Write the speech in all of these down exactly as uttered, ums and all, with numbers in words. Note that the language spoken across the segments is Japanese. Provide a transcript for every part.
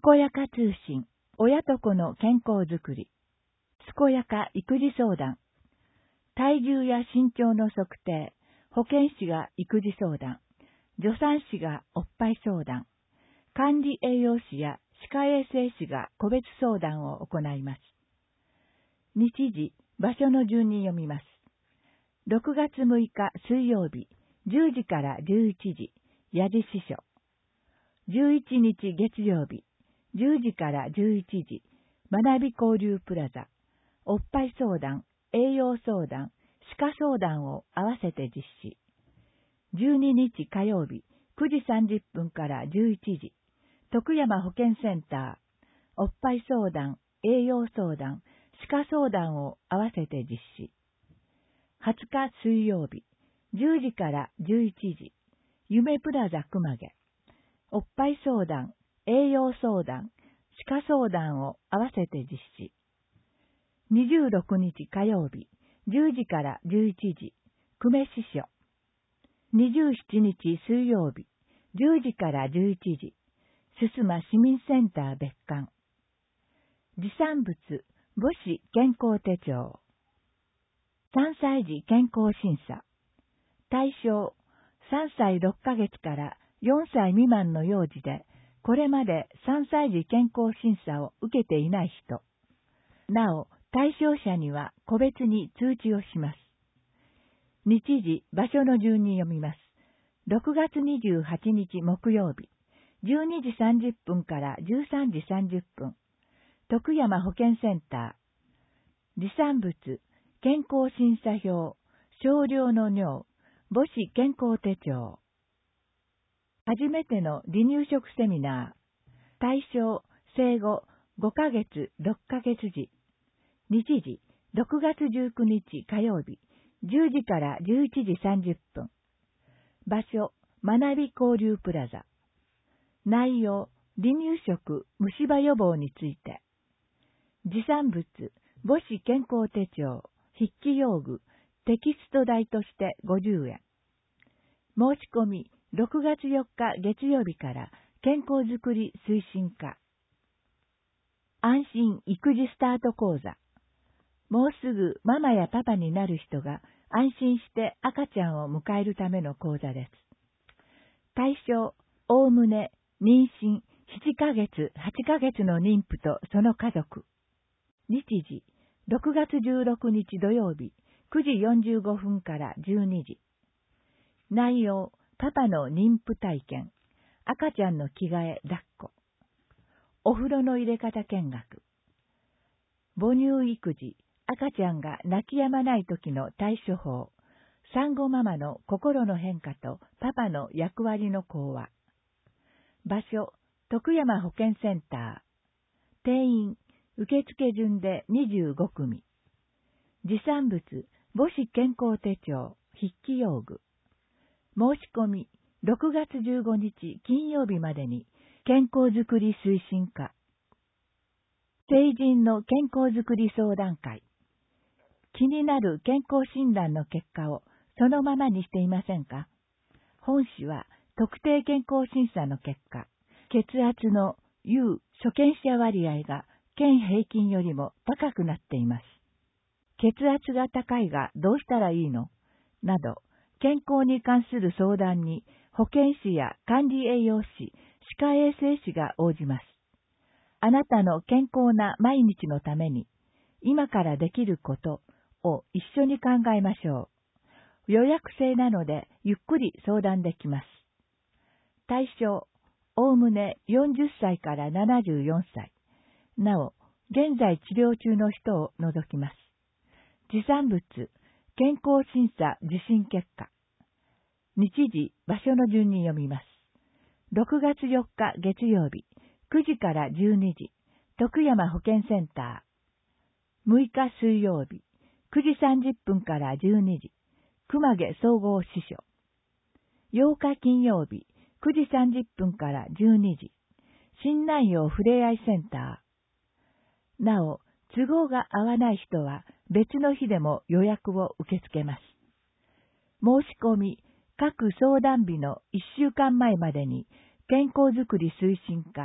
こやか通信、親と子の健康づくり。つこやか育児相談。体重や身長の測定、保健師が育児相談、助産師がおっぱい相談、管理栄養士や歯科衛生士が個別相談を行います。日時、場所の順に読みます。ろくがつむいか水曜日、じゅうじからじゅういちじ、矢地支所。じゅういちにち月曜日、じゅうじからじゅういちじ、学び交流プラザ、おっぱい相談、栄養相談、歯科相談を合わせて実施。じゅうににち火曜日、くじさんじゅっぷんからじゅういちじ、徳山保健センター、おっぱい相談、栄養相談、歯科相談を合わせて実施。はつか水曜日、じゅうじからじゅういちじ、夢プラザ熊毛、おっぱい相談、栄養相談、歯科相談を合わせて実施。にじゅうろくにち火曜日、じゅうじからじゅういちじ、久米支所。にじゅうしちにち水曜日、じゅうじからじゅういちじ、すすま市民センター別館。持産物、母子健康手帳。さんさい児健康審査。対象、さんさいろっかげつからよんさい未満の幼児で、これまでさんさい児健康審査を受けていない人。なお、対象者には個別に通知をします。日時、場所の順に読みます。ろくがつにじゅうはちにち木曜日、じゅうにじさんじゅっぷんからじゅうさんじさんじゅっぷん、徳山保健センター。持産物、健康審査票、少量の尿、母子健康手帳。初めての離乳食セミナー。対象、生後ごかげつ、ろっかげつ児。日時、ろくがつじゅうくにち火曜日、じゅうじからじゅういちじさんじゅっぷん。場所、学び交流プラザ。内容、離乳食、虫歯予防について。持産物、母子健康手帳、筆記用具、テキスト代としてごじゅうえん。申し込み、ろくがつよっか月曜日から健康づくり推進課。安心育児スタート講座。もうすぐママやパパになる人が安心して赤ちゃんを迎えるための講座です。対象、おおむね妊娠ななかげつ、はちかげつの妊婦とその家族。日時、ろくがつじゅうろくにち土曜日、くじよんじゅうごふんからじゅうにじ。内容、パパの妊婦体験、赤ちゃんの着替え抱っこ、お風呂の入れ方見学、母乳育児、赤ちゃんが泣き止まない時の対処法、産後ママの心の変化とパパの役割の講話。場所、徳山保健センター。定員、受付順でにじゅうごくみ。持産物、母子健康手帳、筆記用具。申し込み、ろくがつじゅうごにち金曜日までに、健康づくり推進課。成人の健康づくり相談会。気になる健康診断の結果をそのままにしていませんか？本誌は特定健康審査の結果、血圧の有所見者割合が県平均よりも高くなっています。血圧が高いがどうしたらいいの？など、健康に関する相談に保健師や管理栄養士、歯科衛生士が応じます。あなたの健康な毎日のために、今からできることを一緒に考えましょう。予約制なのでゆっくり相談できます。対象、おおむねよんじゅっさいからななじゅうよんさい。なお、現在治療中の人を除きます。持産物、健康審査受診結果。日時、場所の順に読みます。ろくがつよっか月曜日、くじからじゅうにじ、徳山保健センター。むいか水曜日、くじさんじゅっぷんからじゅうにじ、熊毛総合支所。ようか金曜日、くじさんじゅっぷんからじゅうにじ、新南陽ふれあいセンター。なお、都合が合わない人は別の日でも予約を受け付けます。申し込み、各相談日のいっしゅうかんまえまでに健康づくり推進課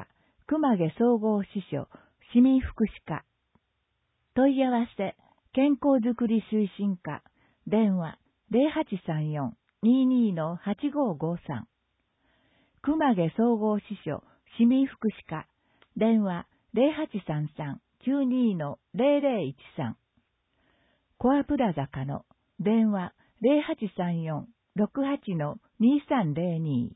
熊毛総合支所、市民福祉課。問い合わせ、健康づくり推進課。電話、ゼロはちさんよん にーにー のはちごーごーさん。熊毛総合支所、市民福祉課。電話、ゼロはちさんさん きゅうにー のゼロゼロいちさん。コアプラザ課の電話、ゼロはちさんよん ろくはちのにさんゼロに。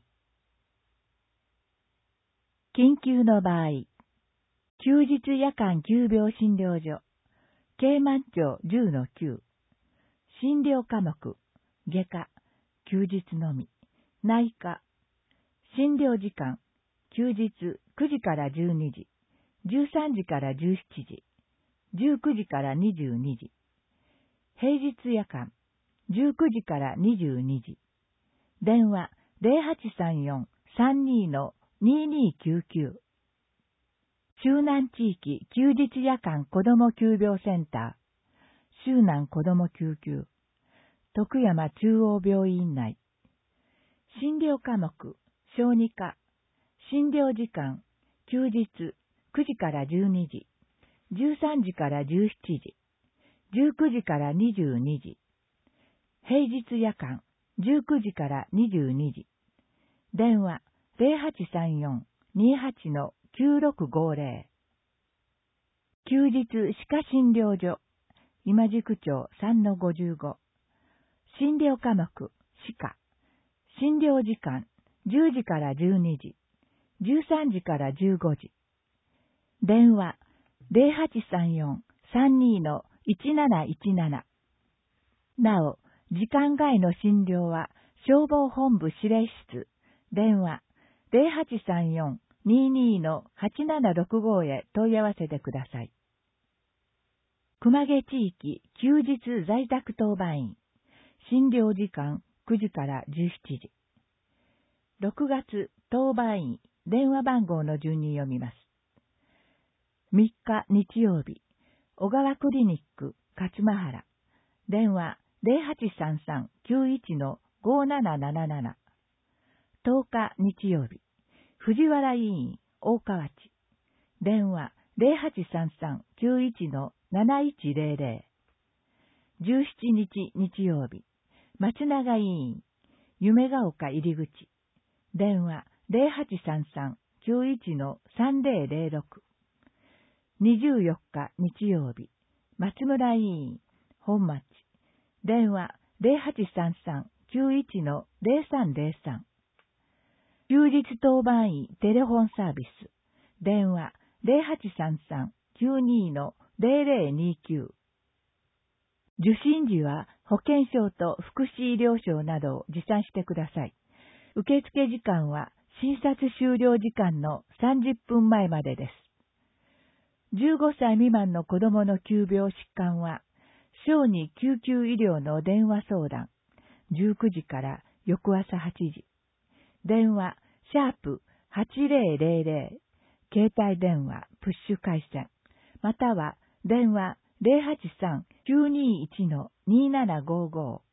緊急の場合、休日夜間急病診療所、京満町 じゅうのきゅう、診療科目、外科、休日のみ、内科、診療時間、休日くじからじゅうにじ、じゅうさんじからじゅうしちじ、じゅうくじからにじゅうにじ、平日夜間、じゅうくじからにじゅうにじ、電話ゼロはちさんよん さんにー のにーにーきゅうきゅう、周南地域休日夜間子ども急病センター、周南子ども救急、徳山中央病院内、診療科目、小児科、診療時間、休日くじからじゅうにじ、じゅうさんじからじゅうしちじ、じゅうくじからにじゅうにじ、平日夜間、じゅうくじからにじゅうにじ、電話ゼロはちさんよん にーはちのきゅうろくごーぜろ、休日歯科診療所、今宿町 さんのごじゅうご、診療科目、歯科、診療時間、じゅうじからじゅうにじ、じゅうさんじからじゅうごじ、電話ゼロはちさんよん さんにー のいちなないちなな。なお、時間外の診療は消防本部指令室、電話ゼロはちさんよん にーにー のはちななろくごへ問い合わせてください。熊毛地域休日在宅当番員、診療時間くじからじゅうしちじ。ろくがつ当番員電話番号の順に読みます。みっか日曜日、小川クリニック勝間原、電話ゼロはちさんさん きゅういちのごーなななななな。とおか日曜日、藤原医院大川地、電話ゼロはちさんさん きゅういちのなないちゼロゼロ。じゅうしちにち日曜日、松永医院夢ヶ丘入り口、電話ゼロはちさんさん きゅういちのさんぜろゼロろく。にじゅうよっか日曜日、松村医院本町、電話ゼロはちさんさん きゅういちのゼロさんゼロさん。休日当番員テレフォンサービス、電話ゼロはちさんさん きゅうにー のゼロゼロにきゅう。受診時は保険証と福祉医療証などを持参してください。受付時間は診察終了時間のさんじゅっぷんまえまでです。じゅうごさい未満の子どもの急病疾患は、小児救急医療の電話相談、じゅうくじから翌朝はちじ。電話、シャープはちぜろゼロゼロ、携帯電話、プッシュ回線、または電話ゼロはちさん きゅうにーいちのにーななごーごー。